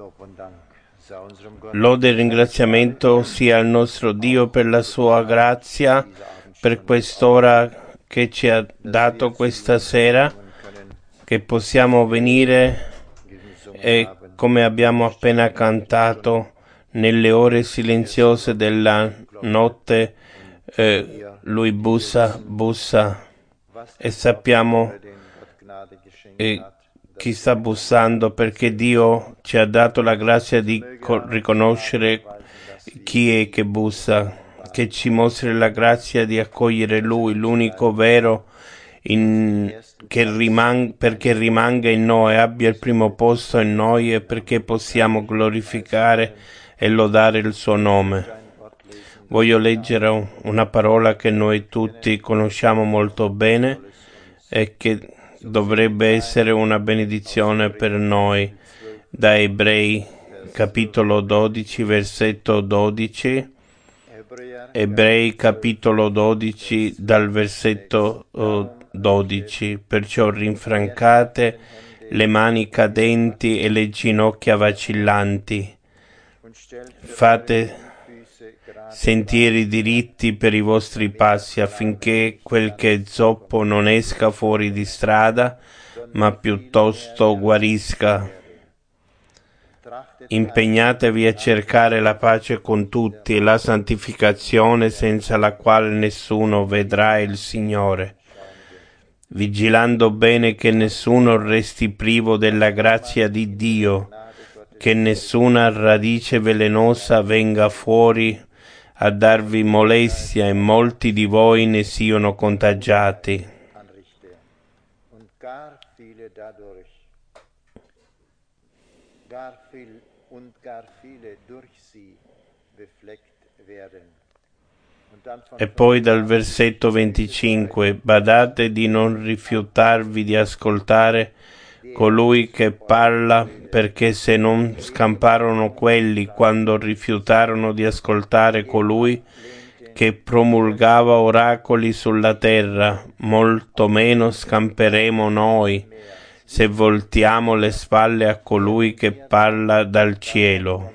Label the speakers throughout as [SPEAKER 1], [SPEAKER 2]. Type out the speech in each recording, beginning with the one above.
[SPEAKER 1] Lode e ringraziamento sia al nostro Dio per la sua grazia, per quest'ora che ci ha dato questa sera, che possiamo venire e, come abbiamo appena cantato, nelle ore silenziose della notte, lui bussa e sappiamo chi sta bussando, perché Dio ci ha dato la grazia di riconoscere chi è che bussa, che ci mostri la grazia di accogliere Lui, l'unico vero, perché rimanga in noi, abbia il primo posto in noi e perché possiamo glorificare e lodare il suo nome. Voglio leggere una parola che noi tutti conosciamo molto bene e che dovrebbe essere una benedizione per noi, da Ebrei capitolo 12 versetto 12. Ebrei capitolo 12 dal versetto 12. Perciò rinfrancate le mani cadenti e le ginocchia vacillanti, fate sentieri diritti per i vostri passi, affinché quel che è zoppo non esca fuori di strada, ma piuttosto guarisca. Impegnatevi a cercare la pace con tutti e la santificazione, senza la quale nessuno vedrà il Signore, vigilando bene che nessuno resti privo della grazia di Dio, che nessuna radice velenosa venga fuori a darvi molestia e molti di voi ne siano contagiati. E poi dal versetto 25: badate di non rifiutarvi di ascoltare colui che parla, perché se non scamparono quelli quando rifiutarono di ascoltare colui che promulgava oracoli sulla terra, molto meno scamperemo noi se voltiamo le spalle a colui che parla dal cielo.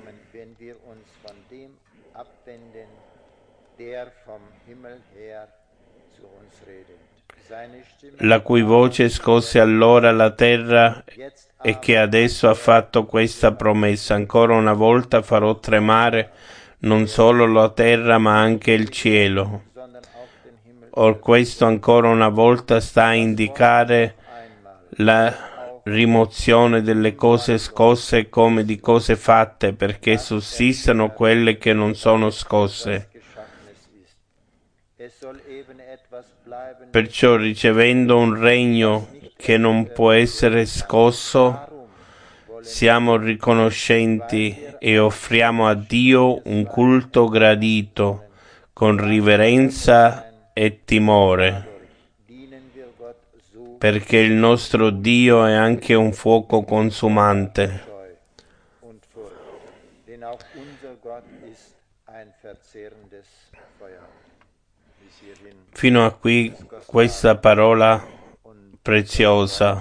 [SPEAKER 1] La cui voce scosse allora la terra e che adesso ha fatto questa promessa: ancora una volta farò tremare non solo la terra ma anche il cielo. Or questo ancora una volta sta a indicare la rimozione delle cose scosse come di cose fatte, perché sussistano quelle che non sono scosse. Perciò, ricevendo un regno che non può essere scosso, siamo riconoscenti e offriamo a Dio un culto gradito, con riverenza e timore, perché il nostro Dio è anche un fuoco consumante. Fino a qui questa parola preziosa.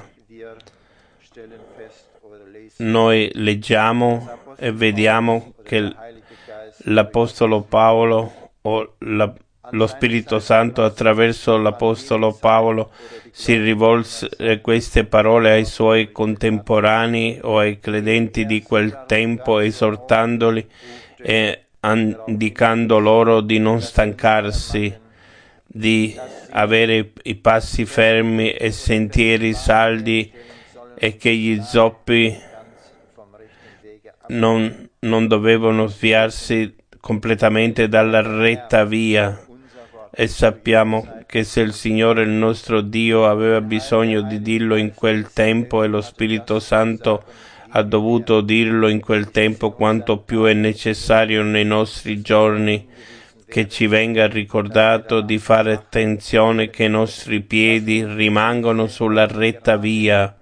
[SPEAKER 1] Noi leggiamo e vediamo che l'Apostolo Paolo o lo Spirito Santo attraverso l'Apostolo Paolo si rivolse queste parole ai suoi contemporanei o ai credenti di quel tempo, esortandoli e indicando loro di non stancarsi, di avere i passi fermi e sentieri saldi, e che gli zoppi non dovevano sviarsi completamente dalla retta via. E sappiamo che se il Signore, il nostro Dio, aveva bisogno di dirlo in quel tempo e lo Spirito Santo ha dovuto dirlo in quel tempo, quanto più è necessario nei nostri giorni che ci venga ricordato di fare attenzione che i nostri piedi rimangano sulla retta via,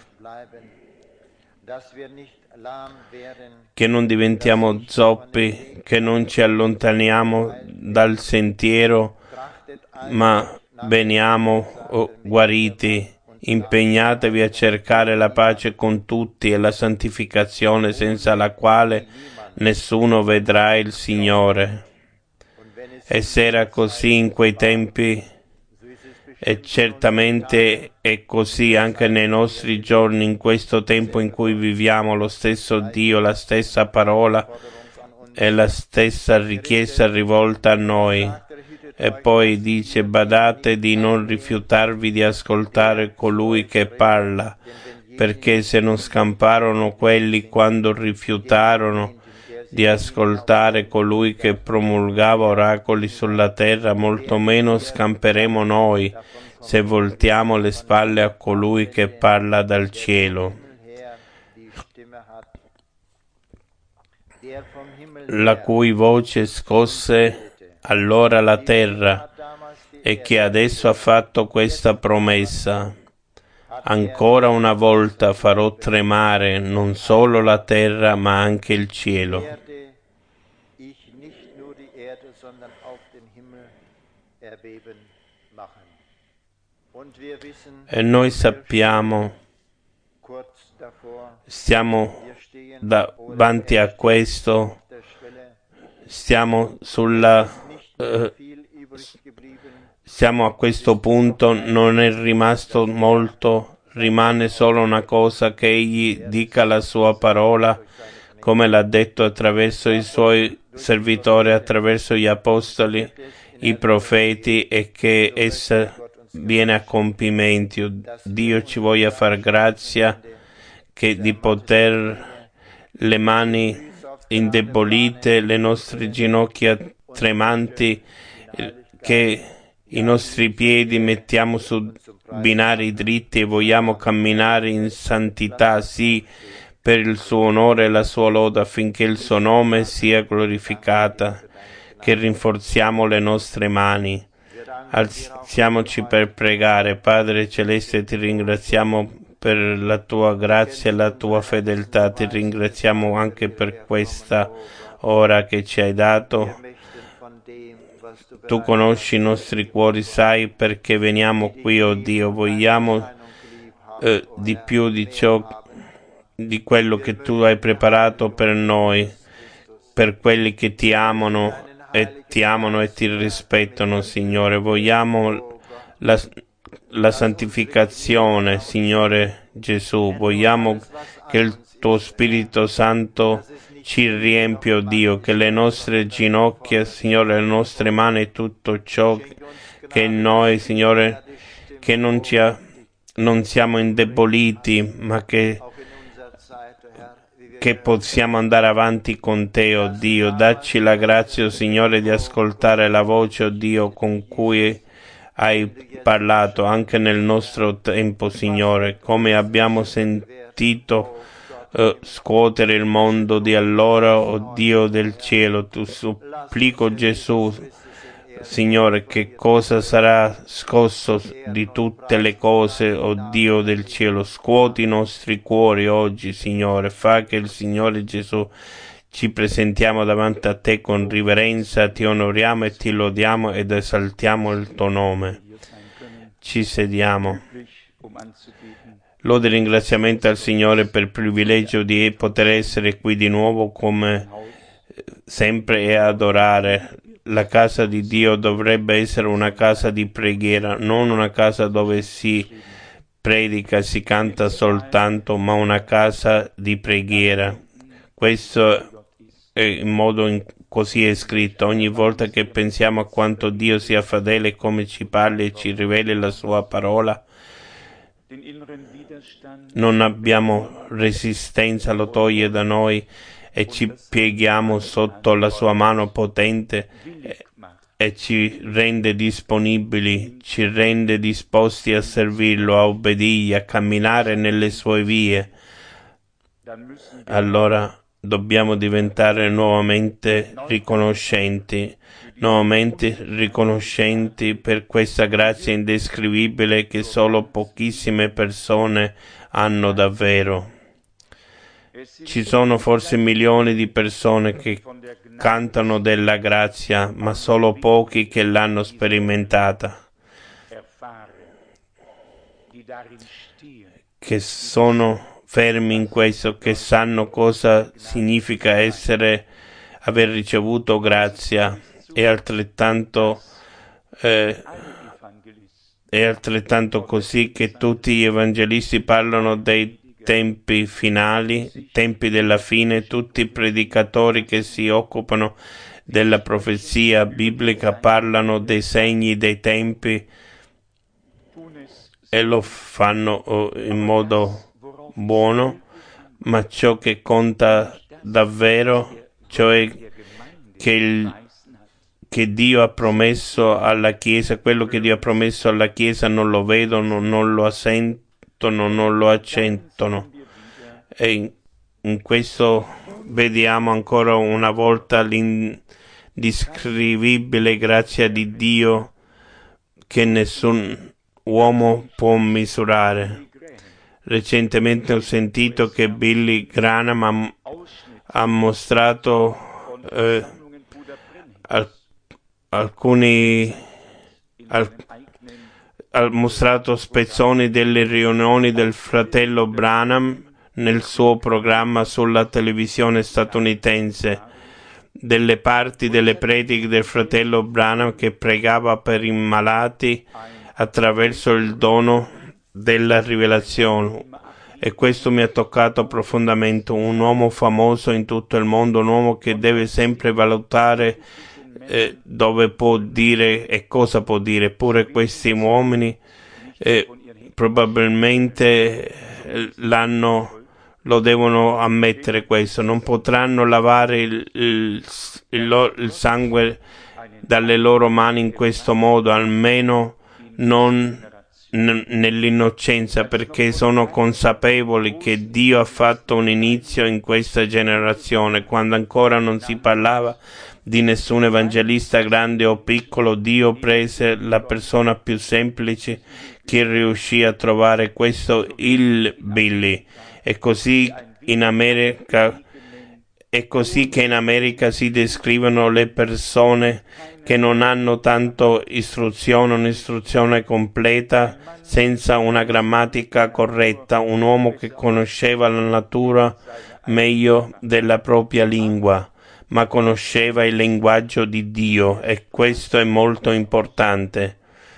[SPEAKER 1] che non diventiamo zoppi, che non ci allontaniamo dal sentiero, ma veniamo guariti Impegnatevi a cercare la pace con tutti e la santificazione, senza la quale nessuno vedrà il Signore. E se era così in quei tempi, e certamente è così anche nei nostri giorni, in questo tempo in cui viviamo, lo stesso Dio, la stessa parola e la stessa richiesta rivolta a noi. E poi dice: badate di non rifiutarvi di ascoltare colui che parla, perché se non scamparono quelli quando rifiutarono di ascoltare colui che promulgava oracoli sulla terra, molto meno scamperemo noi se voltiamo le spalle a colui che parla dal cielo, la cui voce scosse allora la terra e che adesso ha fatto questa promessa: ancora una volta farò tremare non solo la terra ma anche il cielo. E noi sappiamo, stiamo davanti a questo, stiamo a questo punto, non è rimasto molto, rimane solo una cosa: che Egli dica la sua parola, come l'ha detto attraverso i suoi servitori, attraverso gli apostoli, i profeti, e che essa viene a compimento. Dio ci voglia far grazia che di poter le mani indebolite, le nostre ginocchia tremanti, che i nostri piedi mettiamo su binari dritti e vogliamo camminare in santità, sì, per il suo onore e la sua lode, affinché il suo nome sia glorificato, che rinforziamo le nostre mani. Alziamoci per pregare. Padre Celeste, ti ringraziamo per la tua grazia e la tua fedeltà, ti ringraziamo anche per questa ora che ci hai dato. Tu conosci i nostri cuori, sai perché veniamo qui, oh Dio, vogliamo di più di ciò, di quello che tu hai preparato per noi, per quelli che ti amano e ti rispettano, Signore. Vogliamo la santificazione, Signore Gesù. Vogliamo che il tuo Spirito Santo ci riempia, oh Dio, che le nostre ginocchia, Signore, le nostre mani, tutto ciò che noi, Signore, che non siamo indeboliti, ma che possiamo andare avanti con te, oh Dio. Dacci la grazia, oh Signore, di ascoltare la voce, oh Dio, con cui hai parlato anche nel nostro tempo, Signore, come abbiamo sentito scuotere il mondo di allora, oh Dio del cielo. Tu supplico, Gesù, Signore, che cosa sarà scosso di tutte le cose, oh Dio del cielo. Scuoti i nostri cuori oggi, Signore. Fa che il Signore Gesù ci presentiamo davanti a te con riverenza, ti onoriamo e ti lodiamo ed esaltiamo il tuo nome. Ci sediamo. Lode e ringraziamento al Signore per il privilegio di poter essere qui di nuovo come sempre e adorare. La casa di Dio dovrebbe essere una casa di preghiera, non una casa dove si predica, si canta soltanto, ma una casa di preghiera. Questo è il modo così è scritto. Ogni volta che pensiamo a quanto Dio sia fedele, come ci parli e ci riveli la sua parola, non abbiamo resistenza, lo toglie da noi e ci pieghiamo sotto la sua mano potente e ci rende disponibili, ci rende disposti a servirlo, a obbedirgli, a camminare nelle sue vie. Allora dobbiamo diventare nuovamente riconoscenti per questa grazia indescrivibile che solo pochissime persone hanno davvero. Ci sono forse milioni di persone che cantano della grazia, ma solo pochi che l'hanno sperimentata. che sono fermi in questo, che sanno cosa significa aver ricevuto grazia, è altrettanto così che tutti gli evangelisti parlano dei tempi finali, tempi della fine, tutti i predicatori che si occupano della profezia biblica parlano dei segni dei tempi e lo fanno in modo buono, ma ciò che conta davvero, cioè che Dio ha promesso alla Chiesa, quello che Dio ha promesso alla Chiesa non lo vedono, non lo sentono, non lo accettano. E in questo vediamo ancora una volta l'indescrivibile grazia di Dio che nessun uomo può misurare. Recentemente ho sentito che Billy Graham ha mostrato ha mostrato spezzoni delle riunioni del fratello Branham nel suo programma sulla televisione statunitense, delle parti delle prediche del fratello Branham che pregava per i malati attraverso il dono della rivelazione. E questo mi ha toccato profondamente. Un uomo famoso in tutto il mondo, un uomo che deve sempre valutare dove può dire e cosa può dire. Eppure questi uomini probabilmente lo devono ammettere questo, non potranno lavare il sangue dalle loro mani in questo modo, almeno non nell'innocenza, perché sono consapevoli che Dio ha fatto un inizio in questa generazione, quando ancora non si parlava di nessun evangelista grande o piccolo. Dio prese la persona più semplice che riuscì a trovare, questo il Billy. È così che in America si descrivono le persone che non hanno tanto un'istruzione completa, senza una grammatica corretta, un uomo che conosceva la natura meglio della propria lingua, ma conosceva il linguaggio di Dio, e questo è molto importante.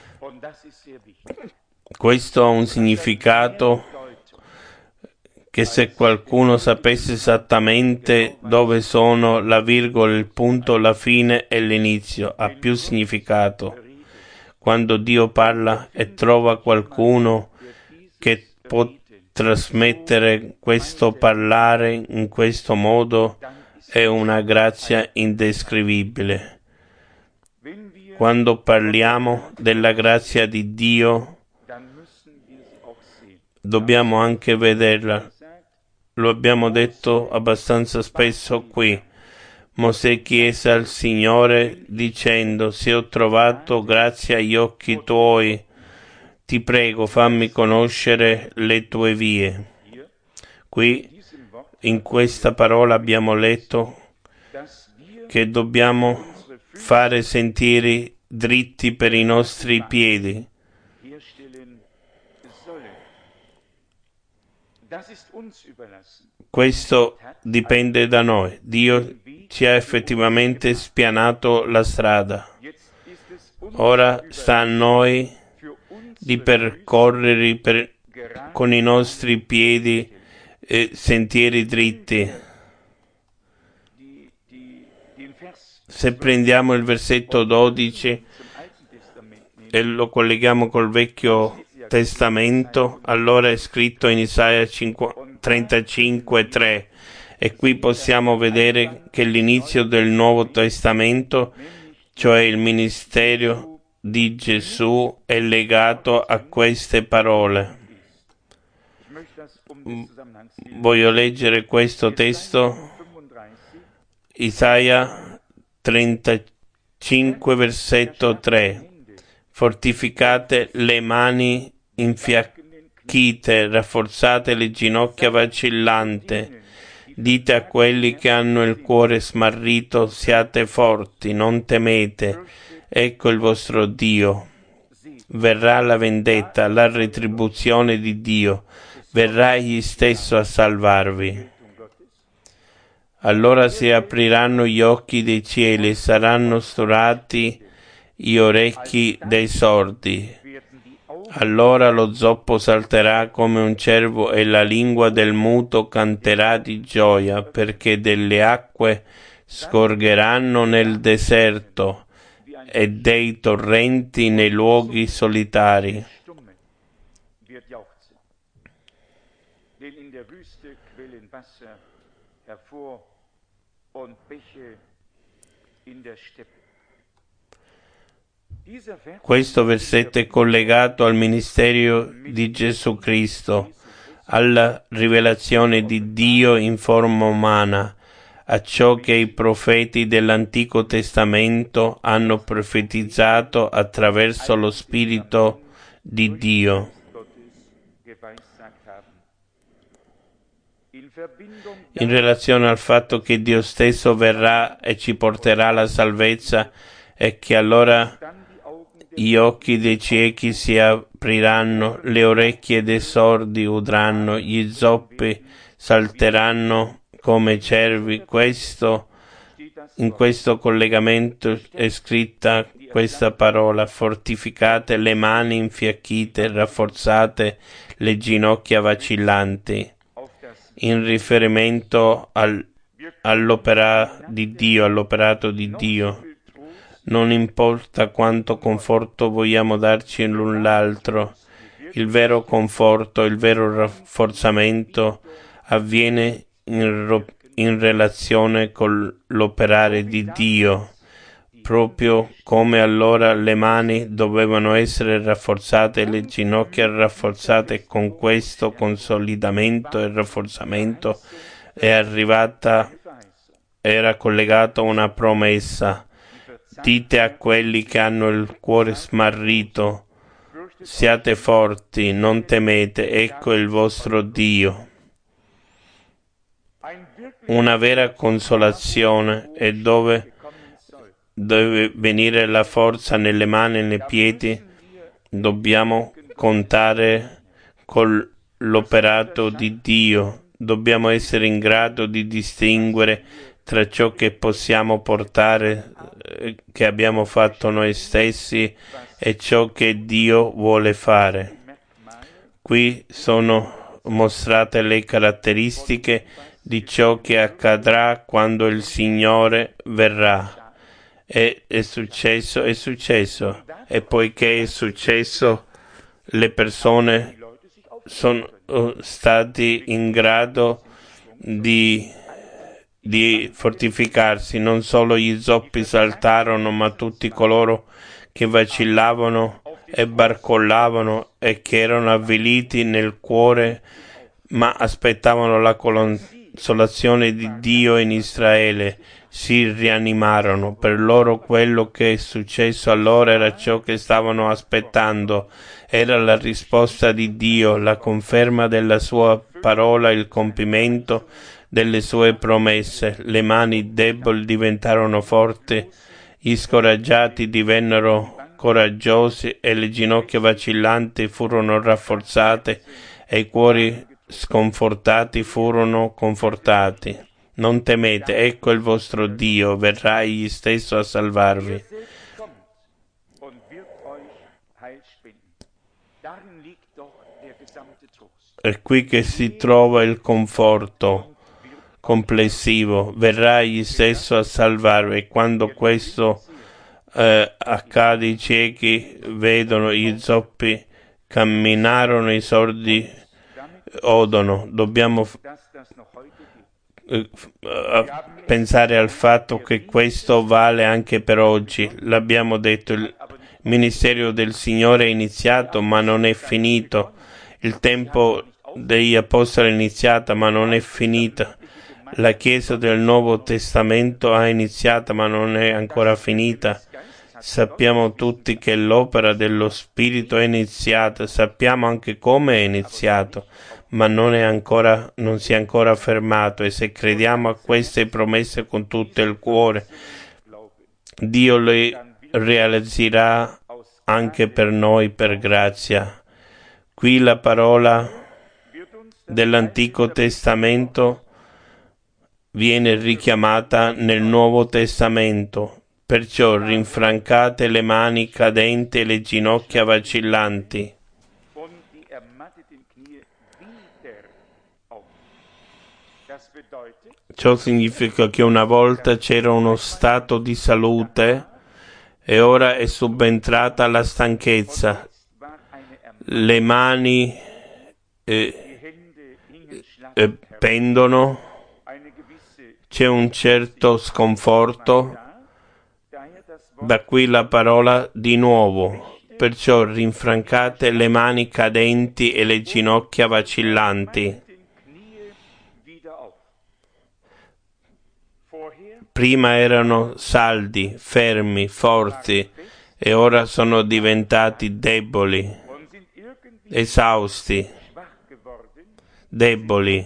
[SPEAKER 1] Questo ha un significato che se qualcuno sapesse esattamente dove sono la virgola, il punto, la fine e l'inizio, ha più significato. Quando Dio parla e trova qualcuno che può trasmettere questo parlare in questo modo, è una grazia indescrivibile. Quando parliamo della grazia di Dio, dobbiamo anche vederla. Lo abbiamo detto abbastanza spesso qui. Mosè chiese al Signore dicendo: se ho trovato grazia agli occhi tuoi, ti prego, fammi conoscere le tue vie. Qui, in questa parola, abbiamo letto che dobbiamo fare sentieri dritti per i nostri piedi. Questo dipende da noi. Dio ci ha effettivamente spianato la strada. Ora sta a noi di percorrere con i nostri piedi sentieri dritti. Se prendiamo il versetto 12 e lo colleghiamo col Vecchio Testamento, allora è scritto in Isaia 35:3, e qui possiamo vedere che l'inizio del Nuovo Testamento, cioè il ministero di Gesù, è legato a queste parole. Voglio leggere questo testo, Isaia 35, versetto 3. Fortificate le mani infiacchite, rafforzate le ginocchia vacillante. Dite a quelli che hanno il cuore smarrito: siate forti, non temete, ecco il vostro Dio. verrà la vendetta, la retribuzione di Dio, verrà Egli stesso a salvarvi. Allora si apriranno gli occhi dei cieli e saranno sturati gli orecchi dei sordi. Allora lo zoppo salterà come un cervo e la lingua del muto canterà di gioia, perché delle acque scorgeranno nel deserto e dei torrenti nei luoghi solitari. Questo versetto è collegato al ministero di Gesù Cristo, alla rivelazione di Dio in forma umana, a ciò che i profeti dell'Antico Testamento hanno profetizzato attraverso lo Spirito di Dio. In relazione al fatto che Dio stesso verrà e ci porterà la salvezza e che allora gli occhi dei ciechi si apriranno, le orecchie dei sordi udranno, gli zoppi salteranno come cervi. In questo collegamento è scritta questa parola: fortificate le mani infiacchite, rafforzate le ginocchia vacillanti, in riferimento all'operato di Dio. Non importa quanto conforto vogliamo darci l'un l'altro, il vero conforto, il vero rafforzamento avviene in relazione con l'operare di Dio, proprio come allora le mani dovevano essere rafforzate e le ginocchia rafforzate. Con questo consolidamento e rafforzamento era collegata una promessa. Dite a quelli che hanno il cuore smarrito: siate forti, non temete, ecco il vostro Dio. Una vera consolazione è dove deve venire la forza nelle mani e nei piedi. Dobbiamo contare con l'operato di Dio. Dobbiamo essere in grado di distinguere tra ciò che possiamo portare, che abbiamo fatto noi stessi, e ciò che Dio vuole fare. Qui sono mostrate le caratteristiche di ciò che accadrà quando il Signore verrà. È successo. E poiché è successo, le persone sono stati in grado di fortificarsi. Non solo gli zoppi saltarono, ma tutti coloro che vacillavano e barcollavano e che erano avviliti nel cuore, ma aspettavano la consolazione di Dio in Israele, si rianimarono. Per loro quello che è successo allora era ciò che stavano aspettando, era la risposta di Dio, la conferma della sua parola, il compimento delle sue promesse. Le mani deboli diventarono forti, gli scoraggiati divennero coraggiosi e le ginocchia vacillanti furono rafforzate e i cuori sconfortati furono confortati. Non temete, ecco il vostro Dio, verrà egli stesso a salvarvi. È qui che si trova il conforto complessivo, verrà egli stesso a salvarvi. E quando questo accade, i ciechi vedono, gli zoppi camminarono, i sordi odono. Dobbiamo pensare al fatto che questo vale anche per oggi. L'abbiamo detto, il ministero del Signore è iniziato ma non è finito. Il tempo degli apostoli è iniziato ma non è finito. La Chiesa del Nuovo Testamento ha iniziato ma non è ancora finita. Sappiamo tutti che l'opera dello Spirito è iniziata, sappiamo anche come è iniziato, ma non si è ancora fermato, e se crediamo a queste promesse con tutto il cuore, Dio le realizzerà anche per noi per grazia. Qui la parola dell'Antico Testamento viene richiamata nel Nuovo Testamento. Perciò rinfrancate le mani cadenti e le ginocchia vacillanti. Ciò significa che una volta c'era uno stato di salute e ora è subentrata la stanchezza. Le mani pendono, c'è un certo sconforto. Da qui la parola di nuovo. Perciò rinfrancate le mani cadenti e le ginocchia vacillanti. Prima erano saldi, fermi, forti e ora sono diventati deboli, esausti, deboli.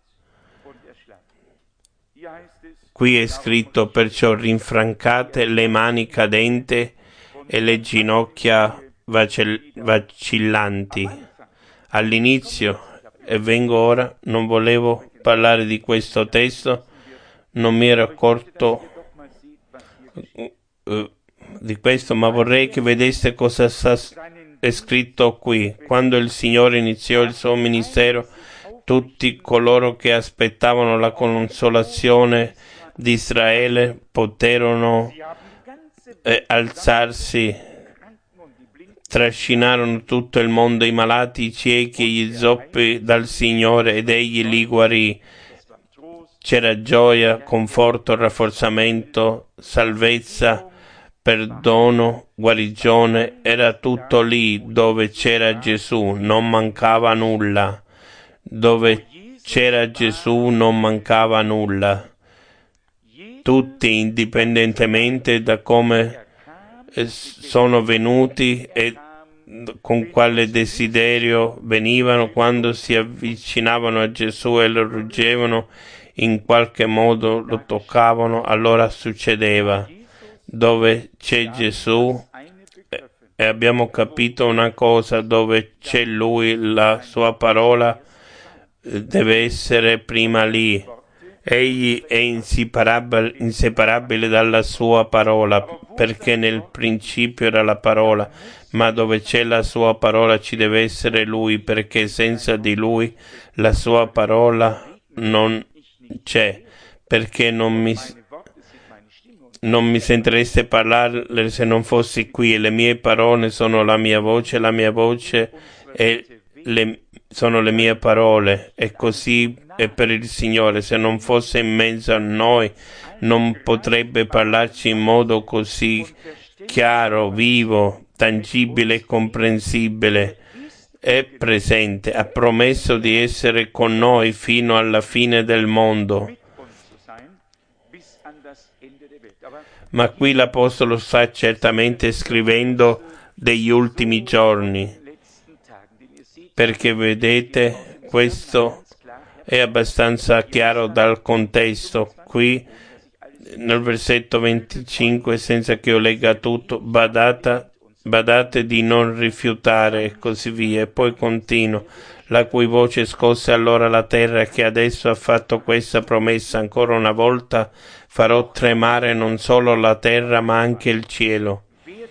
[SPEAKER 1] Qui è scritto: perciò rinfrancate le mani cadenti e le ginocchia vacillanti. All'inizio, e vengo ora, non volevo parlare di questo testo, non mi ero accorto di questo, ma vorrei che vedeste cosa è scritto qui. Quando il Signore iniziò il suo ministero, tutti coloro che aspettavano la consolazione di Israele poterono alzarsi, trascinarono tutto il mondo, i malati, i ciechi, gli zoppi dal Signore, ed egli li guarì. C'era gioia, conforto, rafforzamento, salvezza, perdono, guarigione, era tutto lì dove c'era Gesù, non mancava nulla. Dove c'era Gesù non mancava nulla. Tutti, indipendentemente da come sono venuti e con quale desiderio venivano, quando si avvicinavano a Gesù e lo ruggevano, in qualche modo lo toccavano, allora succedeva. Dove c'è Gesù, e abbiamo capito una cosa, dove c'è Lui, la sua parola deve essere prima lì. Egli è inseparabile dalla sua parola, perché nel principio era la parola, ma dove c'è la sua parola ci deve essere Lui, perché senza di Lui la sua parola non c'è. Perché non mi sentireste parlare se non fossi qui, e le mie parole sono la mia voce sono le mie parole, e così è per il Signore. Se non fosse in mezzo a noi, non potrebbe parlarci in modo così chiaro, vivo, tangibile e comprensibile. È presente, ha promesso di essere con noi fino alla fine del mondo. Ma qui l'Apostolo sta certamente scrivendo degli ultimi giorni, perché vedete, questo è abbastanza chiaro dal contesto. Qui nel versetto 25, senza che io legga tutto, badate di non rifiutare, e così via. E poi continua: la cui voce scosse allora la terra, che adesso ha fatto questa promessa: ancora una volta farò tremare non solo la terra ma anche il cielo.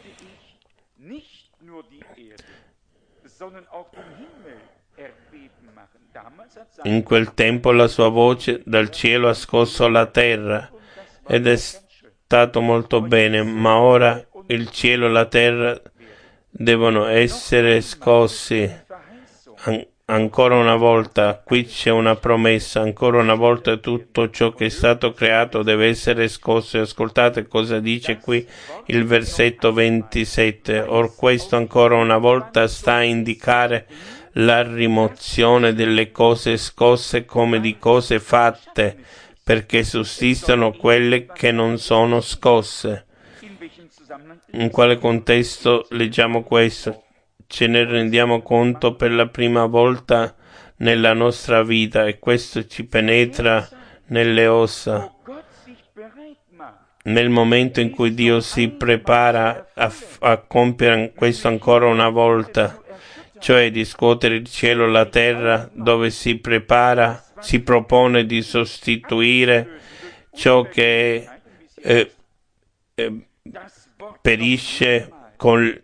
[SPEAKER 1] In quel tempo la sua voce dal cielo ha scosso la terra, ed è stato molto bene, ma ora il cielo e la terra devono essere scossi. Ancora una volta, qui c'è una promessa, ancora una volta tutto ciò che è stato creato deve essere scosso. Ascoltate cosa dice qui il versetto 27. Or questo ancora una volta sta a indicare la rimozione delle cose scosse come di cose fatte, perché sussistono quelle che non sono scosse. In quale contesto leggiamo questo? Ce ne rendiamo conto per la prima volta nella nostra vita, e questo ci penetra nelle ossa. nel momento in cui Dio si prepara a compiere questo ancora una volta, cioè di scuotere il cielo e la terra, dove si propone di sostituire ciò che perisce con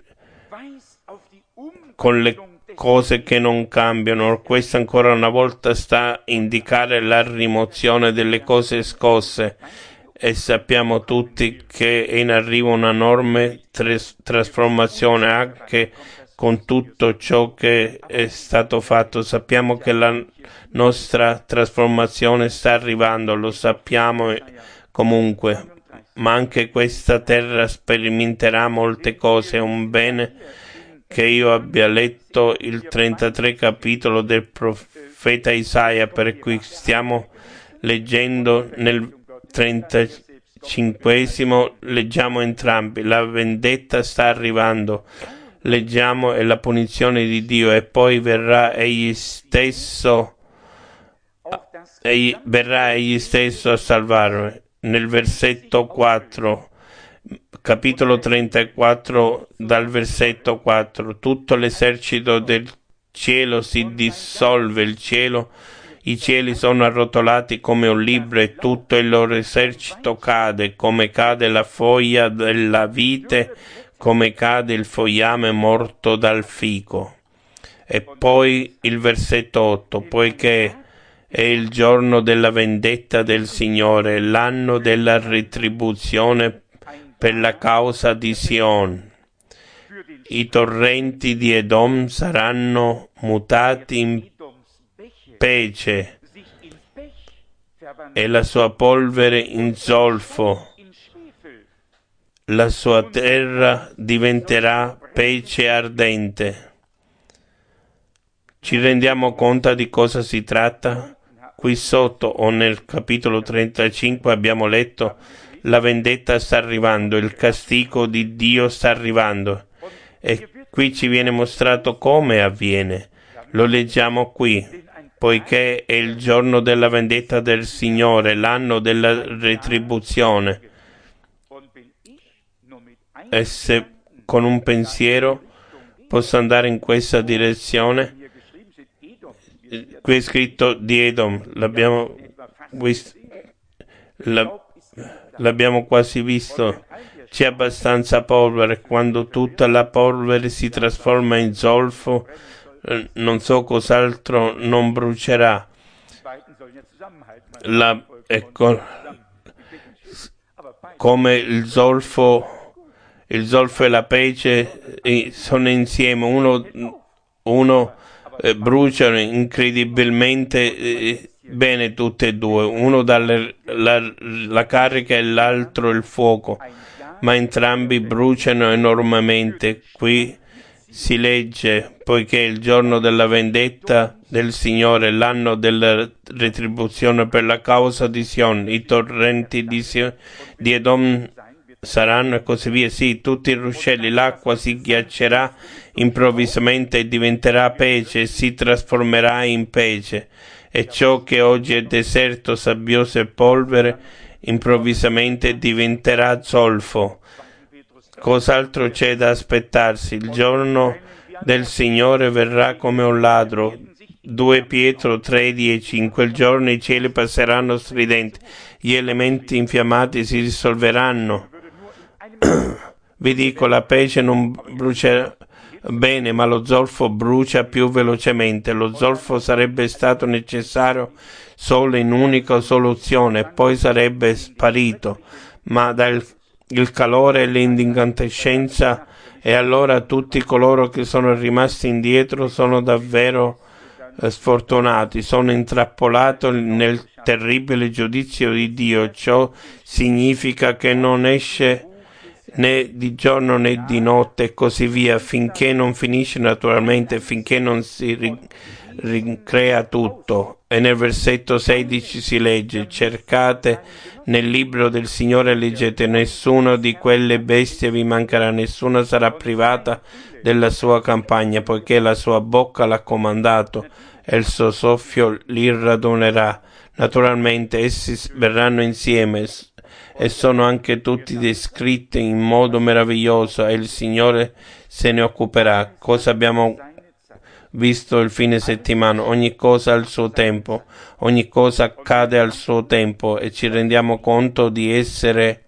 [SPEAKER 1] le cose che non cambiano. Questo ancora una volta sta a indicare la rimozione delle cose scosse, e sappiamo tutti che è in arrivo una enorme trasformazione anche con tutto ciò che è stato fatto. Sappiamo che la nostra trasformazione sta arrivando, lo sappiamo comunque, ma anche questa terra sperimenterà molte cose. È un bene che io abbia letto il 33 capitolo del profeta Isaia, per cui stiamo leggendo nel 35esimo, leggiamo entrambi: la vendetta sta arrivando, leggiamo, è la punizione di Dio, e poi verrà egli stesso a salvarmi. Nel versetto 4, capitolo 34, dal versetto 4: tutto l'esercito del cielo si dissolve, i cieli sono arrotolati come un libro, e tutto il loro esercito cade, come cade la foglia della vite, come cade il fogliame morto dal fico. E poi il versetto 8: poiché è il giorno della vendetta del Signore, l'anno della retribuzione per la causa di Sion. I torrenti di Edom saranno mutati in pece e la sua polvere in zolfo. La sua terra diventerà pece ardente. Ci rendiamo conto di cosa si tratta? Qui sotto, o nel capitolo 35, abbiamo letto: la vendetta sta arrivando, il castigo di Dio sta arrivando. E qui ci viene mostrato come avviene. Lo leggiamo qui: poiché è il giorno della vendetta del Signore, l'anno della retribuzione. E se con un pensiero posso andare in questa direzione, qui è scritto di Edom, l'abbiamo quasi visto. C'è abbastanza polvere. Quando tutta la polvere si trasforma in zolfo, non so cos'altro non brucerà. Come il zolfo e la pece sono insieme, uno bruciano incredibilmente bene tutte e due, uno dà la carica e l'altro il fuoco, ma entrambi bruciano enormemente. Qui si legge: poiché il giorno della vendetta del Signore, l'anno della retribuzione per la causa di Sion, i torrenti di Edom saranno, e così via. Sì, tutti i ruscelli, l'acqua si ghiaccerà improvvisamente e diventerà pece e si trasformerà in pece, e ciò che oggi è deserto, sabbioso e polvere improvvisamente diventerà zolfo. Cos'altro c'è da aspettarsi? Il giorno del Signore verrà come un ladro. 2 Pietro 3:10. In quel giorno i cieli passeranno stridenti, gli elementi infiammati si dissolveranno. Vi dico, la pece non brucerà bene, ma lo zolfo brucia più velocemente. Lo zolfo sarebbe stato necessario solo in unica soluzione, poi sarebbe sparito, ma il calore e l'incandescenza, e allora tutti coloro che sono rimasti indietro sono davvero sfortunati, sono intrappolati nel terribile giudizio di Dio. Ciò significa che non esce né di giorno né di notte e così via, finché non finisce naturalmente, finché non si ricrea tutto. E nel versetto 16 si legge: cercate nel libro del Signore, leggete, nessuna di quelle bestie vi mancherà, nessuna sarà privata della sua campagna, poiché la sua bocca l'ha comandato e il suo soffio li radunerà. Naturalmente essi verranno insieme, e sono anche tutti descritti in modo meraviglioso e il Signore se ne occuperà. Cosa abbiamo visto il fine settimana? Ogni cosa al suo tempo, ogni cosa accade al suo tempo e ci rendiamo conto di essere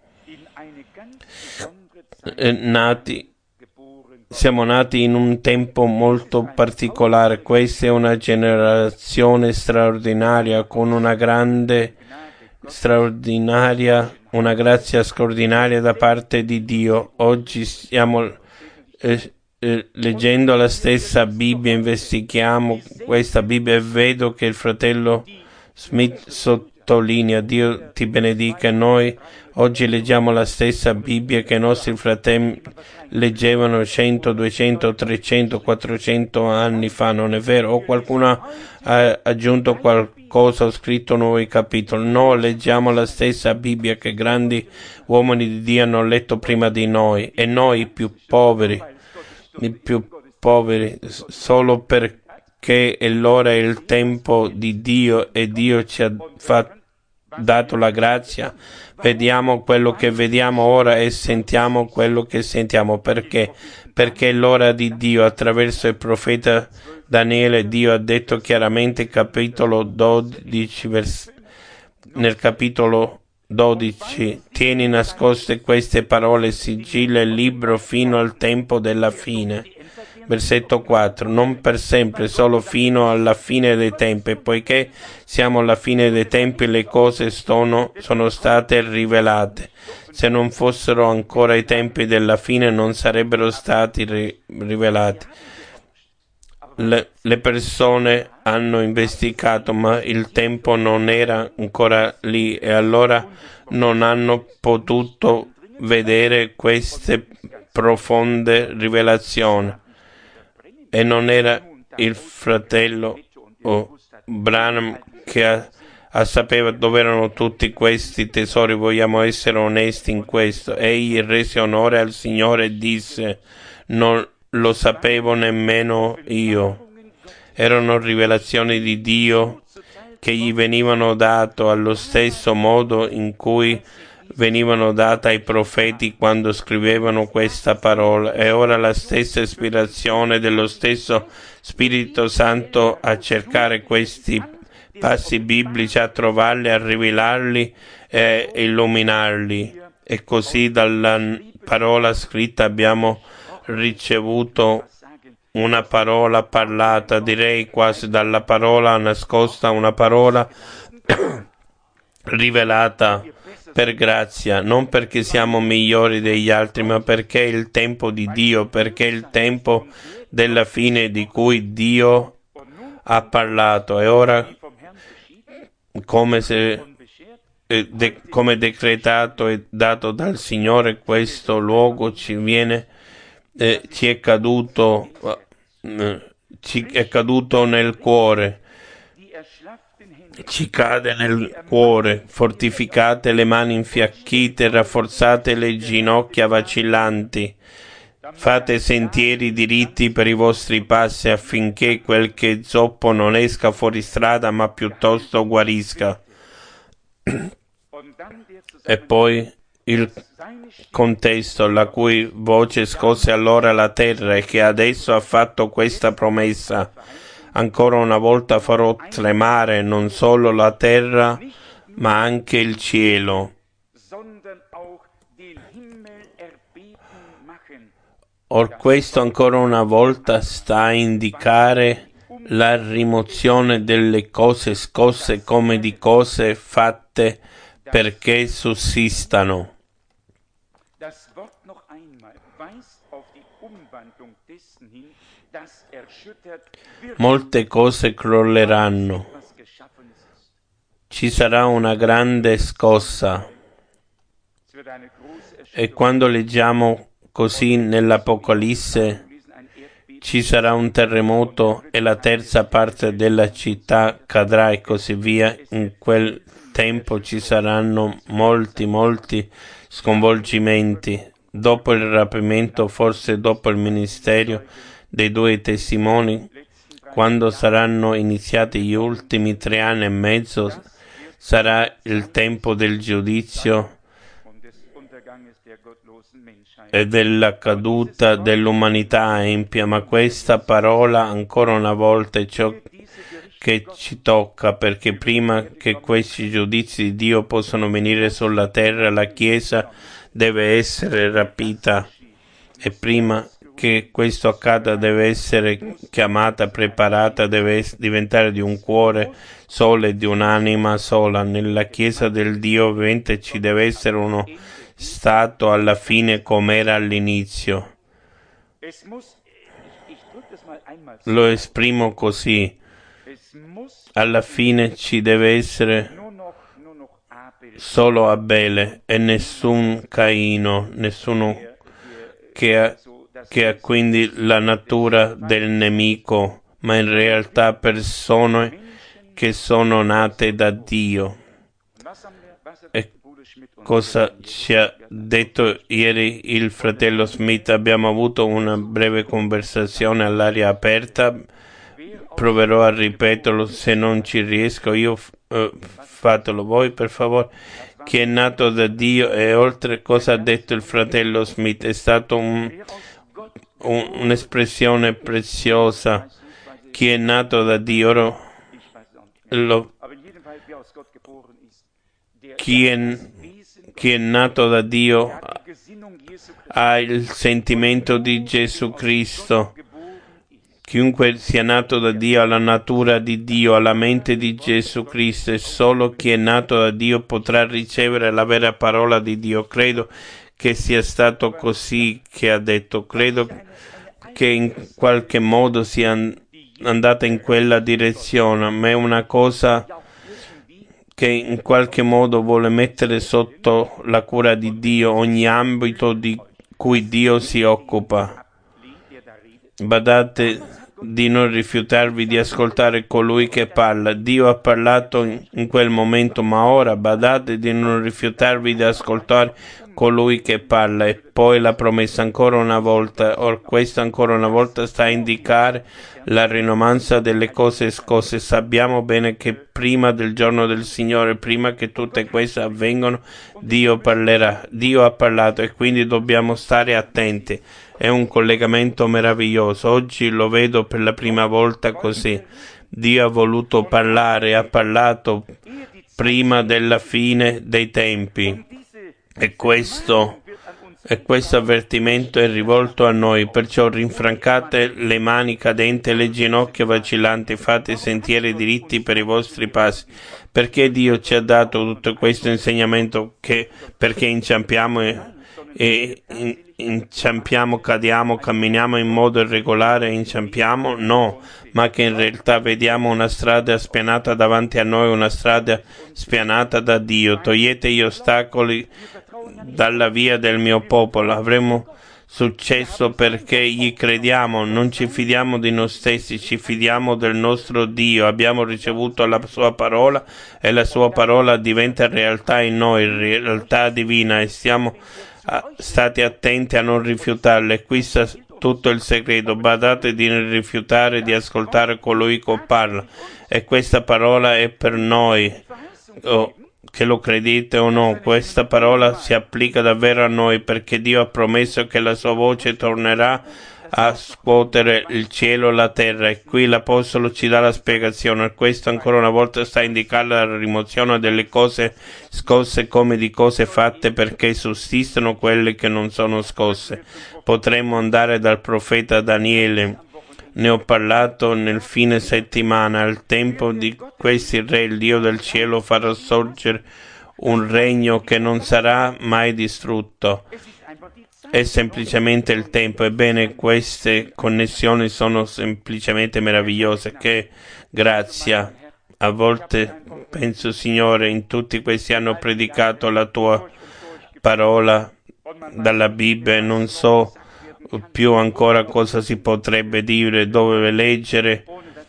[SPEAKER 1] siamo nati in un tempo molto particolare. Questa è una generazione straordinaria con una grazia straordinaria da parte di Dio. Oggi stiamo leggendo la stessa Bibbia, investighiamo questa Bibbia e vedo che il fratello Smith sottolinea: Dio ti benedica. Noi oggi leggiamo la stessa Bibbia che i nostri fratelli leggevano 100, 200, 300, 400 anni fa, non è vero? O qualcuno ha aggiunto qualcosa o scritto nuovi capitoli? No, leggiamo la stessa Bibbia che grandi uomini di Dio hanno letto prima di noi, e noi i più poveri, solo perché l'ora è il tempo di Dio e Dio ci ha dato la grazia. Vediamo quello che vediamo ora e sentiamo quello che sentiamo. Perché? Perché è l'ora di Dio. Attraverso il profeta Daniele, Dio ha detto chiaramente, capitolo 12, nel capitolo 12: tieni nascoste queste parole, sigilla il libro fino al tempo della fine. Versetto 4: non per sempre, solo fino alla fine dei tempi, poiché siamo alla fine dei tempi, le cose sono state rivelate. Se non fossero ancora i tempi della fine, non sarebbero stati rivelati. Le persone hanno investigato, ma il tempo non era ancora lì e allora non hanno potuto vedere queste profonde rivelazioni. E non era il fratello Branham che sapeva dove erano tutti questi tesori. Vogliamo essere onesti in questo. Egli rese onore al Signore e disse: non lo sapevo nemmeno io. Erano rivelazioni di Dio che gli venivano date allo stesso modo in cui venivano date ai profeti quando scrivevano questa parola. E ora la stessa ispirazione dello stesso Spirito Santo a cercare questi passi biblici, a trovarli, a rivelarli e illuminarli. E così dalla parola scritta abbiamo ricevuto una parola parlata, direi quasi dalla parola nascosta, una parola rivelata per grazia, non perché siamo migliori degli altri, ma perché è il tempo di Dio, perché è il tempo della fine di cui Dio ha parlato. E ora, come decretato e dato dal Signore, questo luogo ci è caduto nel cuore. Ci cade nel cuore. Fortificate le mani infiacchite, rafforzate le ginocchia vacillanti, fate sentieri diritti per i vostri passi, affinché quel che zoppo non esca fuori strada, ma piuttosto guarisca. E poi il contesto, la cui voce scosse allora la terra e che adesso ha fatto questa promessa: ancora una volta farò tremare non solo la terra, ma anche il cielo. Or questo ancora una volta sta a indicare la rimozione delle cose scosse come di cose fatte perché sussistano. Molte cose crolleranno. Ci sarà una grande scossa. E quando leggiamo così nell'Apocalisse, ci sarà un terremoto e la terza parte della città cadrà e così via. In quel tempo ci saranno molti sconvolgimenti. Dopo il rapimento, forse dopo il ministero dei due testimoni, quando saranno iniziati gli ultimi 3 anni e mezzo, sarà il tempo del giudizio e della caduta dell'umanità empia, ma questa parola ancora una volta è ciò che ci tocca, perché prima che questi giudizi di Dio possano venire sulla terra, la Chiesa deve essere rapita, e prima che questo accada deve essere chiamata, preparata, deve diventare di un cuore solo e di un'anima sola. Nella Chiesa del Dio vivente ci deve essere uno stato alla fine come era all'inizio. Lo esprimo così: alla fine ci deve essere solo Abele e nessun Caino, nessuno che ha quindi la natura del nemico, ma in realtà persone che sono nate da Dio. E cosa ci ha detto ieri il fratello Smith? Abbiamo avuto una breve conversazione all'aria aperta. Proverò a ripeterlo, se non ci riesco io, fatelo voi per favore. Chi è nato da Dio, e oltre cosa ha detto il fratello Smith, è stato un'espressione preziosa. Chi è nato da Dio, chi è nato da Dio ha il sentimento di Gesù Cristo. Chiunque sia nato da Dio ha la natura di Dio, ha la mente di Gesù Cristo, e solo chi è nato da Dio potrà ricevere la vera parola di Dio. Credo che sia stato così che ha detto. Credo che in qualche modo sia andata in quella direzione, ma è una cosa che in qualche modo vuole mettere sotto la cura di Dio ogni ambito di cui Dio si occupa. Badate di non rifiutarvi di ascoltare colui che parla. Dio ha parlato in quel momento, ma ora badate di non rifiutarvi di ascoltare colui che parla. E poi la promessa ancora una volta, or questa ancora una volta sta a indicare la rinnovanza delle cose scosse. Sappiamo bene che prima del giorno del Signore, prima che tutte queste avvengano, Dio parlerà. Dio ha parlato, e quindi dobbiamo stare attenti. È un collegamento meraviglioso. Oggi lo vedo per la prima volta così. Dio ha voluto parlare, ha parlato prima della fine dei tempi. E questo avvertimento è rivolto a noi. Perciò rinfrancate le mani cadenti e le ginocchia vacillanti, fate sentieri diritti per i vostri passi. Perché Dio ci ha dato tutto questo insegnamento? Perché inciampiamo inciampiamo, cadiamo, camminiamo in modo irregolare e inciampiamo? No, ma che in realtà vediamo una strada spianata davanti a noi, una strada spianata da Dio. Togliete gli ostacoli dalla via del mio popolo. Avremo successo perché gli crediamo, non ci fidiamo di noi stessi, ci fidiamo del nostro Dio. Abbiamo ricevuto la sua parola e la sua parola diventa realtà in noi, realtà divina, e siamo stati attenti a non rifiutarla. E qui sta tutto il segreto. Badate di non rifiutare di ascoltare colui che parla, e questa parola è per noi, che lo credete o no. Questa parola si applica davvero a noi, perché Dio ha promesso che la sua voce tornerà a scuotere il cielo e la terra. E qui l'Apostolo ci dà la spiegazione. Questo ancora una volta sta a indicare la rimozione delle cose scosse come di cose fatte, perché sussistono quelle che non sono scosse. Potremmo andare dal profeta Daniele. Ne ho parlato nel fine settimana. Al tempo di questi re, il Dio del cielo farà sorgere un regno che non sarà mai distrutto. È semplicemente il tempo. Ebbene, queste connessioni sono semplicemente meravigliose. Che grazia! A volte penso, Signore, in tutti questi anni ho predicato la tua parola dalla Bibbia e non so più ancora cosa si potrebbe dire, dove leggere,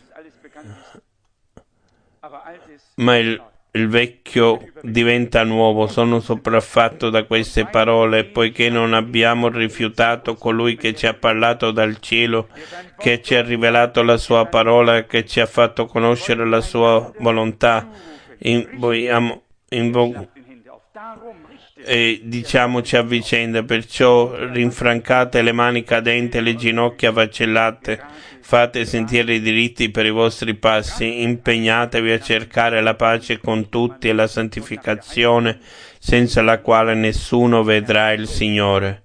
[SPEAKER 1] ma il vecchio diventa nuovo. Sono sopraffatto da queste parole, poiché non abbiamo rifiutato colui che ci ha parlato dal cielo, che ci ha rivelato la sua parola, che ci ha fatto conoscere la sua volontà. e diciamoci a vicenda, perciò rinfrancate le mani cadenti e le ginocchia vacillate, fate sentire i diritti per i vostri passi, impegnatevi a cercare la pace con tutti e la santificazione, senza la quale nessuno vedrà il Signore.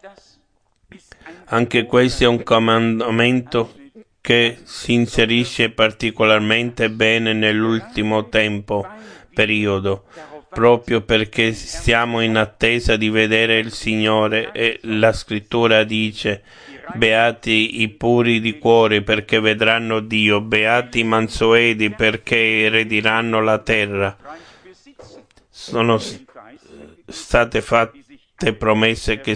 [SPEAKER 1] Anche questo è un comandamento che si inserisce particolarmente bene nell'ultimo periodo, proprio perché stiamo in attesa di vedere il Signore, e la Scrittura dice: beati i puri di cuore perché vedranno Dio, beati i mansueti perché erediranno la terra. Sono state fatte promesse che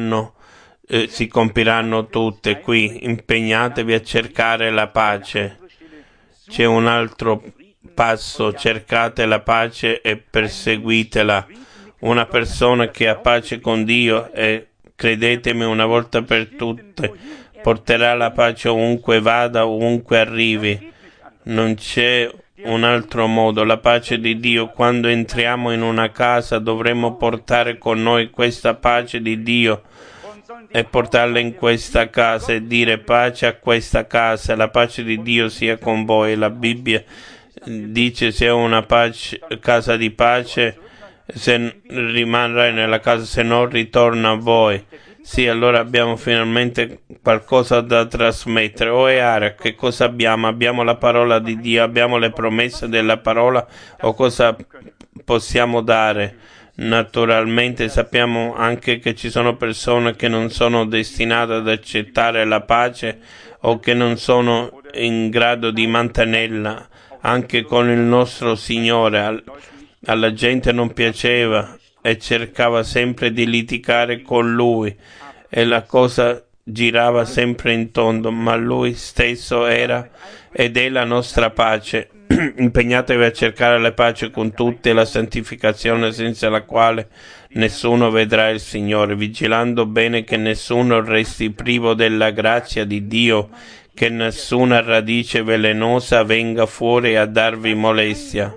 [SPEAKER 1] si compiranno tutte qui. Impegnatevi a cercare la pace. C'è un altro passo: cercate la pace e perseguitela. Una persona che ha pace con Dio, e credetemi una volta per tutte, porterà la pace ovunque vada, ovunque arrivi. Non c'è un altro modo. La pace di Dio. Quando entriamo in una casa dovremmo portare con noi questa pace di Dio e portarla in questa casa e dire: pace a questa casa, la pace di Dio sia con voi. La Bibbia dice: se è una casa di pace, se rimarrai nella casa, se non ritorna a voi. Sì, allora abbiamo finalmente qualcosa da trasmettere. Area, che cosa abbiamo? Abbiamo la parola di Dio, abbiamo le promesse della parola, o cosa possiamo dare? Naturalmente sappiamo anche che ci sono persone che non sono destinate ad accettare la pace o che non sono in grado di mantenerla. Anche con il nostro Signore alla gente non piaceva e cercava sempre di litigare con Lui, e la cosa girava sempre in tondo, ma Lui stesso era ed è la nostra pace. Impegnatevi a cercare la pace con tutti e la santificazione, senza la quale nessuno vedrà il Signore, vigilando bene che nessuno resti privo della grazia di Dio, che nessuna radice velenosa venga fuori a darvi molestia.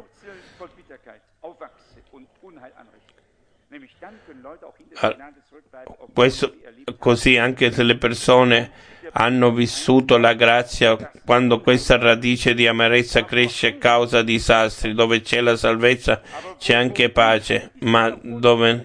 [SPEAKER 1] Questo così anche se le persone hanno vissuto la grazia, quando questa radice di amarezza cresce causa disastri. Dove c'è la salvezza c'è anche pace, ma dove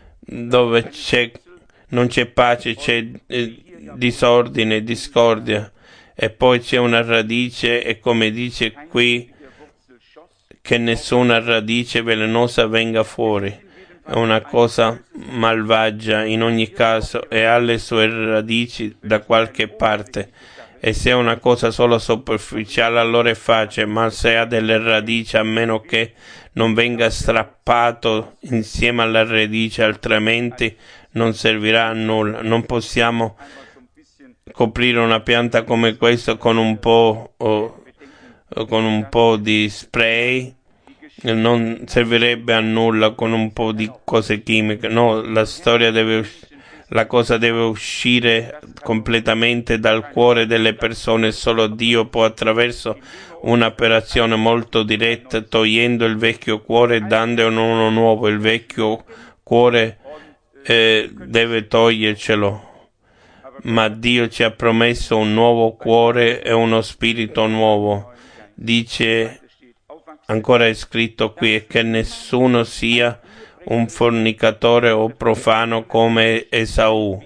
[SPEAKER 1] non c'è pace c'è disordine, discordia. E poi c'è una radice, e come dice qui, che nessuna radice velenosa venga fuori. È una cosa malvagia in ogni caso, e ha le sue radici da qualche parte. E se è una cosa solo superficiale allora è facile, ma se ha delle radici, a meno che non venga strappato insieme alla radice, altrimenti non servirà a nulla. Non possiamo coprire una pianta come questa con un po' di spray. Non servirebbe a nulla con un po' di cose chimiche. No, la cosa deve uscire completamente dal cuore delle persone. Solo Dio può, attraverso un'operazione molto diretta, togliendo il vecchio cuore e dandone uno nuovo. Il vecchio cuore deve togliercelo, ma Dio ci ha promesso un nuovo cuore e uno spirito nuovo. Dice, ancora è scritto qui, che nessuno sia un fornicatore o profano come Esaù.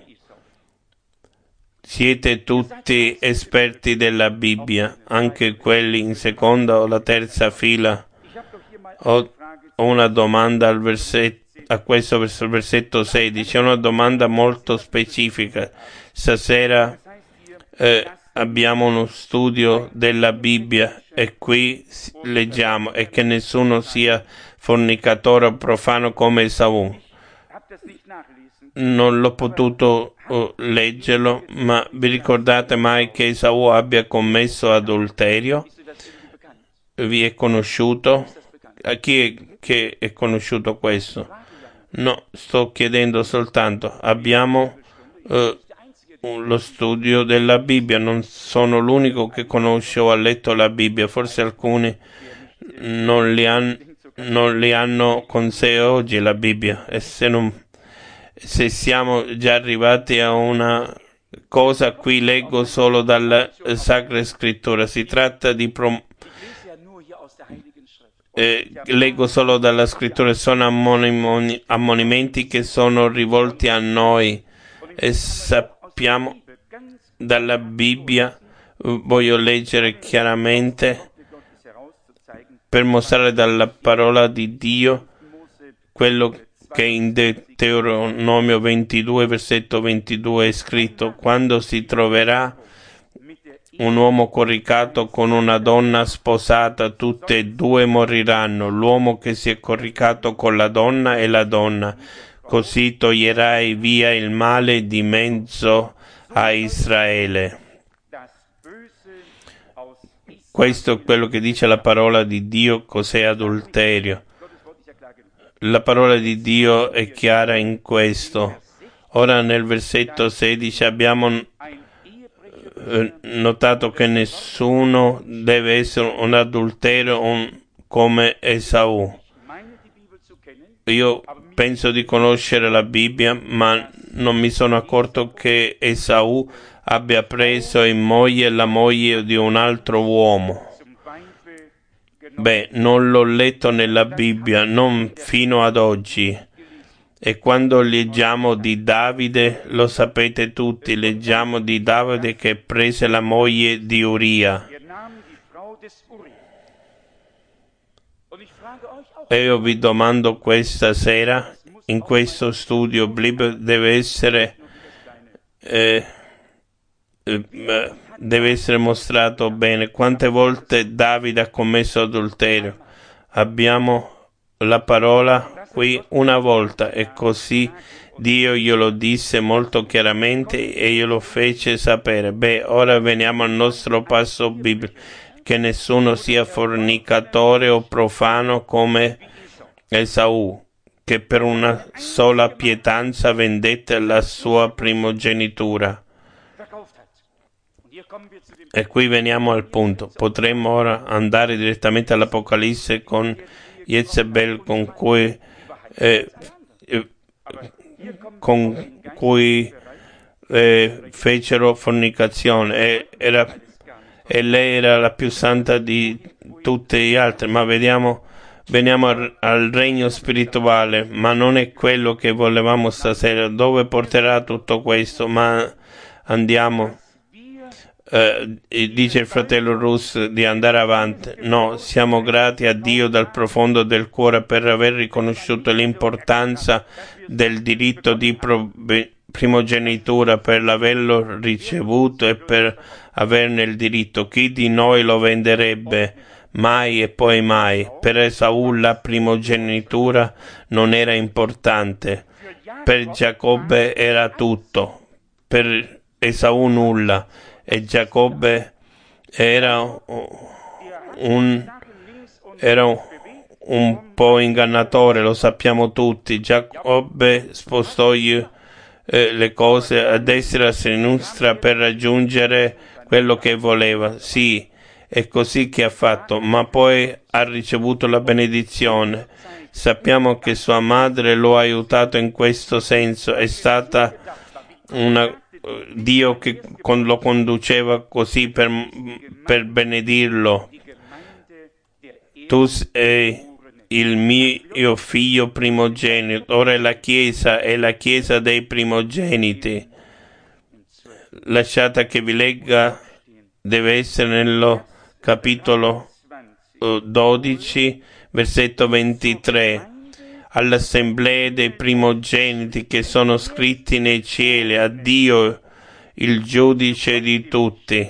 [SPEAKER 1] Siete tutti esperti della Bibbia, anche quelli in seconda o la terza fila. Ho una domanda a questo versetto 16, è una domanda molto specifica. Stasera abbiamo uno studio della Bibbia e qui leggiamo: e che nessuno sia fornicatore o profano come Esaù. Non l'ho potuto leggerlo, ma vi ricordate mai che Esaù abbia commesso adulterio? Vi è conosciuto? A chi è conosciuto questo? No, sto chiedendo soltanto. Abbiamo lo studio della Bibbia, non sono l'unico che conosce o ha letto la Bibbia, forse alcuni non non li hanno con sé oggi la Bibbia. E se siamo già arrivati a una cosa, qui leggo solo dalla Sacra Scrittura. Si tratta di leggo solo dalla Scrittura, sono ammonimenti che sono rivolti a noi e sappiamo dalla Bibbia. Voglio leggere chiaramente per mostrare dalla parola di Dio quello che in Deuteronomio 22, versetto 22 è scritto: quando si troverà un uomo coricato con una donna sposata, tutte e due moriranno, l'uomo che si è coricato con la donna e la donna. Così toglierai via il male di mezzo a Israele. Questo è quello che dice la parola di Dio. Cos'è adulterio? La parola di Dio è chiara in questo. Ora nel versetto 16 abbiamo notato che nessuno deve essere un adulterio come Esaù. Io penso di conoscere la Bibbia, ma non mi sono accorto che Esaù abbia preso in moglie la moglie di un altro uomo. Beh, non l'ho letto nella Bibbia, non fino ad oggi. E quando leggiamo di Davide, lo sapete tutti, leggiamo di Davide che prese la moglie di Uria. E io vi domando questa sera, in questo studio biblico deve essere mostrato bene quante volte Davide ha commesso adulterio. Abbiamo la parola qui una volta, e così Dio glielo disse molto chiaramente e glielo fece sapere. Beh, ora veniamo al nostro passo biblico: che nessuno sia fornicatore o profano come Esaù, che per una sola pietanza vendette la sua primogenitura. E qui veniamo al punto. Potremmo ora andare direttamente all'Apocalisse con Jezebel, con cui fecero fornicazione, e lei era la più santa di tutti gli altri. Ma veniamo al regno spirituale, ma non è quello che volevamo stasera. Dove porterà tutto questo? Ma andiamo. Dice il fratello Russ di andare avanti. No, siamo grati a Dio dal profondo del cuore per aver riconosciuto l'importanza del diritto di primogenitura, per averlo ricevuto e per averne il diritto. Chi di noi lo venderebbe? Mai e poi mai. Per Esaù la primogenitura non era importante, per Giacobbe era tutto, per Esaù nulla. E Giacobbe era un po' ingannatore, lo sappiamo tutti. Giacobbe spostò le cose a destra e a sinistra per raggiungere quello che voleva. Sì, è così che ha fatto, ma poi ha ricevuto la benedizione. Sappiamo che sua madre lo ha aiutato in questo senso, è stata Dio che lo conduceva così per benedirlo. Tu sei il mio figlio primogenito. Ora è la Chiesa dei primogeniti. Lasciate che vi legga, deve essere nello capitolo 12, versetto 23. All'assemblea dei primogeniti che sono scritti nei cieli, a Dio, il giudice di tutti.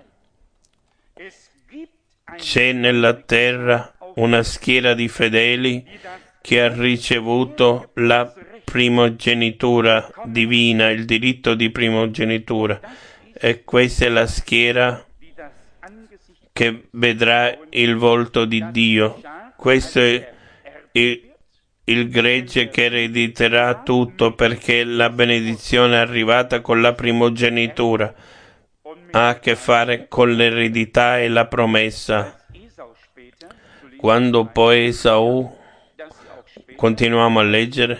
[SPEAKER 1] C'è nella terra una schiera di fedeli che ha ricevuto la primogenitura divina, il diritto di primogenitura, e questa è la schiera che vedrà il volto di Dio. Questo è il gregge che erediterà tutto, perché la benedizione è arrivata con la primogenitura, ha a che fare con l'eredità e la promessa. Quando poi Esaù continuiamo a leggere,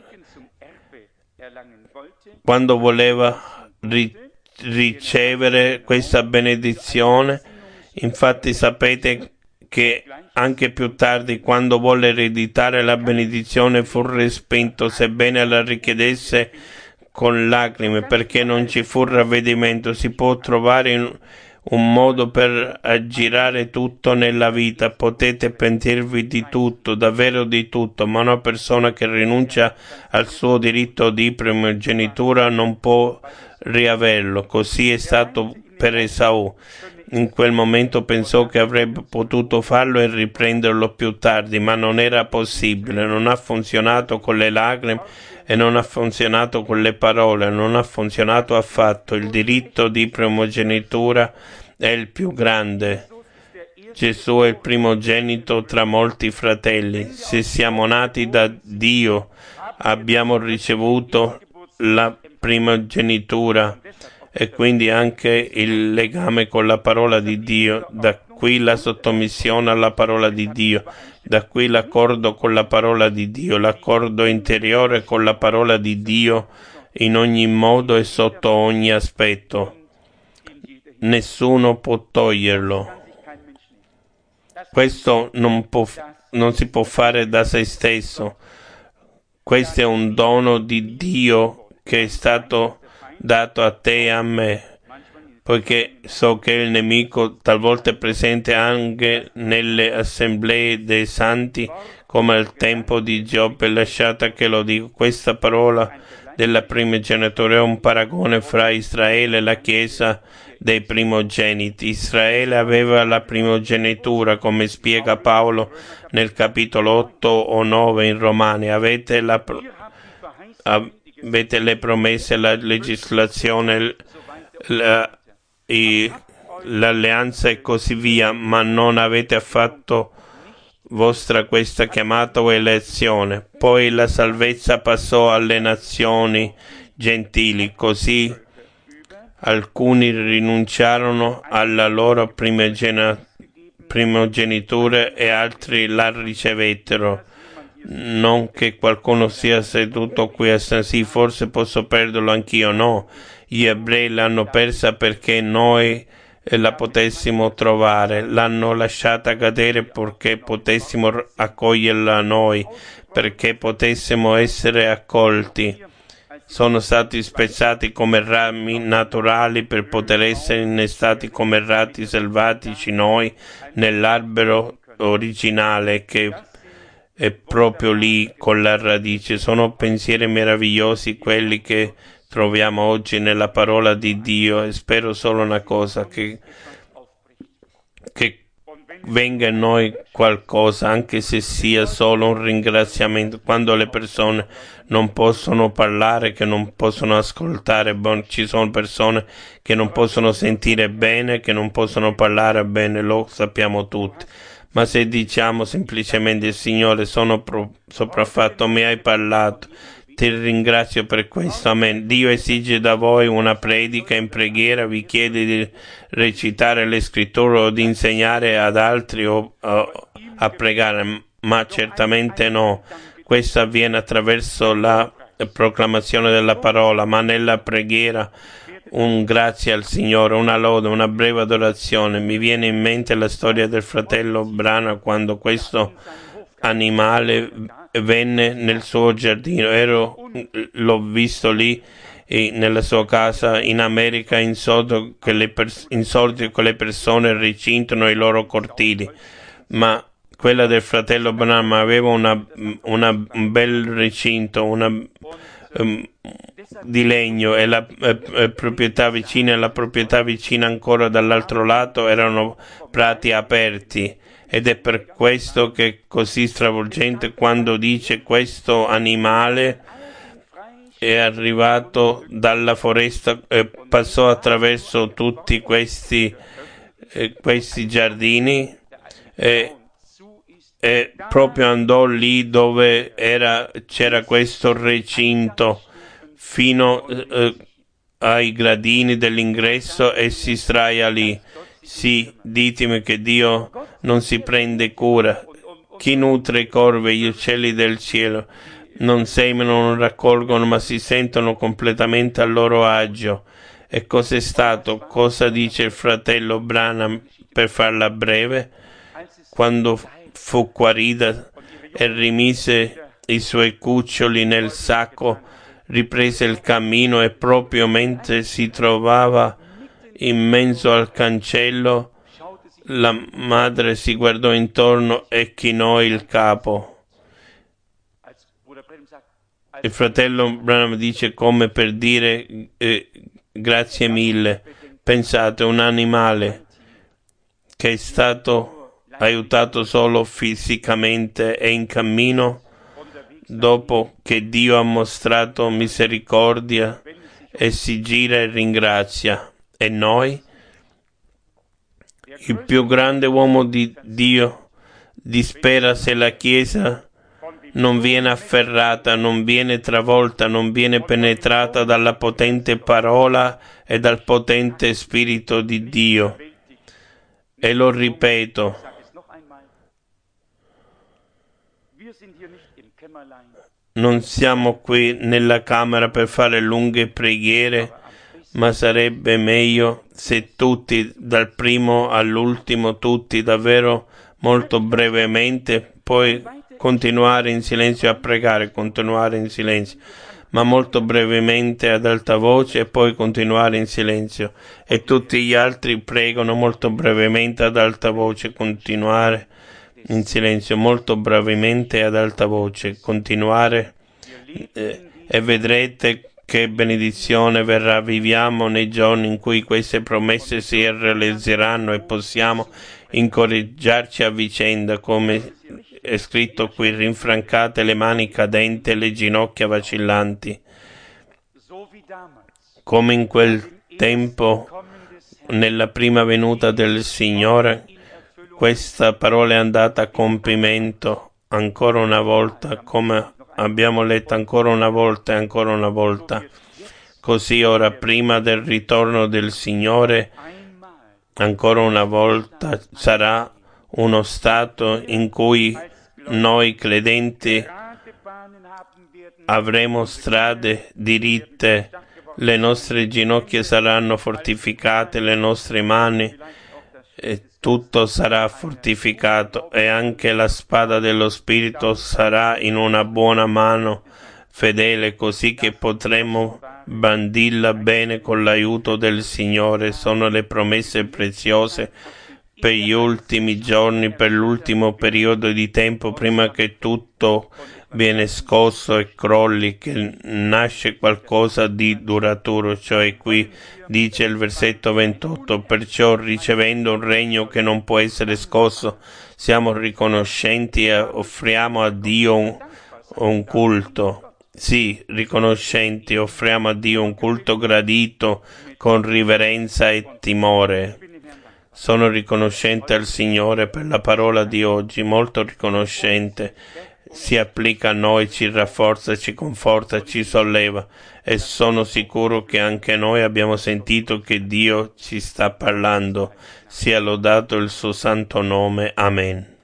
[SPEAKER 1] quando voleva ricevere questa benedizione, infatti sapete che anche più tardi, quando volle ereditare la benedizione, fu respinto, sebbene la richiedesse con lacrime, perché non ci fu ravvedimento. Si può trovare un modo per aggirare tutto nella vita, potete pentirvi di tutto, davvero di tutto, ma una persona che rinuncia al suo diritto di primogenitura non può riaverlo. Così è stato per Esaù. In quel momento pensò che avrebbe potuto farlo e riprenderlo più tardi, ma non era possibile. Non ha funzionato con le lacrime e non ha funzionato con le parole, non ha funzionato affatto. Il diritto di primogenitura è il più grande. Gesù è il primogenito tra molti fratelli. Se siamo nati da Dio, abbiamo ricevuto la primogenitura e quindi anche il legame con la parola di Dio. Da qui la sottomissione alla parola di Dio. Da qui l'accordo con la parola di Dio, l'accordo interiore con la parola di Dio in ogni modo e sotto ogni aspetto. Nessuno può toglierlo. Questo non si può fare da se stesso. Questo è un dono di Dio che è stato dato a te e a me, poiché so che il nemico talvolta è presente anche nelle assemblee dei santi, come al tempo di Giobbe. Lasciate che lo dico, questa parola della primogenitura è un paragone fra Israele e la Chiesa dei primogeniti. Israele aveva la primogenitura, come spiega Paolo nel capitolo 8 o 9 in Romani. Avete le promesse, la legislazione, l'alleanza e così via, ma non avete affatto vostra questa chiamata o elezione. Poi la salvezza passò alle nazioni gentili, così alcuni rinunciarono alla loro primogenitura e altri la ricevettero. Non che qualcuno sia seduto qui a sì, forse posso perderlo anch'io. No, gli ebrei l'hanno persa perché noi la potessimo trovare, l'hanno lasciata cadere perché potessimo accoglierla noi, perché potessimo essere accolti. Sono stati spezzati come rami naturali per poter essere innestati come rati selvatici noi nell'albero originale che è proprio lì con la radice. Sono pensieri meravigliosi quelli che troviamo oggi nella parola di Dio, e spero solo una cosa, che venga in noi qualcosa, anche se sia solo un ringraziamento. Quando le persone non possono parlare, che non possono ascoltare, ci sono persone che non possono sentire bene, che non possono parlare bene, lo sappiamo tutti. Ma se diciamo semplicemente: Signore, sono sopraffatto, mi hai parlato, ti ringrazio per questo, amen. Dio esige da voi una predica in preghiera, vi chiede di recitare le scritture o di insegnare ad altri o a pregare, ma certamente no. Questo avviene attraverso la proclamazione della parola, ma nella preghiera un grazie al Signore, una lode, una breve adorazione. Mi viene in mente la storia del fratello Branham, quando questo animale venne nel suo giardino. L'ho visto lì nella sua casa in America, insolito che le persone recintano i loro cortili, ma quella del fratello Branham aveva un bel recinto, di legno, e la proprietà vicina e la proprietà vicina ancora dall'altro lato erano prati aperti. Ed è per questo che è così stravolgente quando dice: questo animale è arrivato dalla foresta e passò attraverso tutti questi giardini e proprio andò lì dove c'era questo recinto fino ai gradini dell'ingresso e si sdraia lì. Sì, ditemi che Dio non si prende cura. Chi nutre i corvi e gli uccelli del cielo non seminano, non raccolgono, ma si sentono completamente a loro agio. E cos'è stato? Cosa dice il fratello Branham per farla breve? Quando fu guarita e rimise i suoi cuccioli nel sacco, riprese il cammino e proprio mentre si trovava in mezzo al cancello, la madre si guardò intorno e chinò il capo. Il fratello Branham dice come per dire grazie mille. Pensate, un animale che è stato aiutato solo fisicamente e in cammino, dopo che Dio ha mostrato misericordia e si gira e ringrazia. E noi? Il più grande uomo di Dio dispera se la Chiesa non viene afferrata, non viene travolta, non viene penetrata dalla potente parola e dal potente Spirito di Dio. E lo ripeto, non siamo qui nella camera per fare lunghe preghiere, ma sarebbe meglio se tutti, dal primo all'ultimo, tutti davvero molto brevemente, poi continuare in silenzio a pregare, continuare in silenzio, ma molto brevemente ad alta voce e poi continuare in silenzio. E tutti gli altri pregano molto brevemente ad alta voce, continuare in silenzio, molto brevemente ad alta voce, continuare e vedrete che benedizione verrà. Viviamo nei giorni in cui queste promesse si realizzeranno e possiamo incoraggiarci a vicenda, come è scritto qui: rinfrancate le mani cadenti e le ginocchia vacillanti. Come in quel tempo, nella prima venuta del Signore, questa parola è andata a compimento ancora una volta, come abbiamo letto ancora una volta e ancora una volta. Così ora, prima del ritorno del Signore, ancora una volta sarà uno stato in cui noi credenti avremo strade diritte, le nostre ginocchia saranno fortificate, le nostre mani, e tutto sarà fortificato, e anche la spada dello Spirito sarà in una buona mano fedele, così che potremo bandirla bene con l'aiuto del Signore. Sono le promesse preziose per gli ultimi giorni, per l'ultimo periodo di tempo, prima che tutto viene scosso e crolli, che nasce qualcosa di duraturo. Cioè, qui dice il versetto 28, perciò ricevendo un regno che non può essere scosso, siamo riconoscenti e offriamo a Dio un culto. Sì, riconoscenti, offriamo a Dio un culto gradito con riverenza e timore. Sono riconoscente al Signore per la parola di oggi, molto riconoscente. Si applica a noi, ci rafforza, ci conforta, ci solleva, e sono sicuro che anche noi abbiamo sentito che Dio ci sta parlando. Sia lodato il suo santo nome. Amen.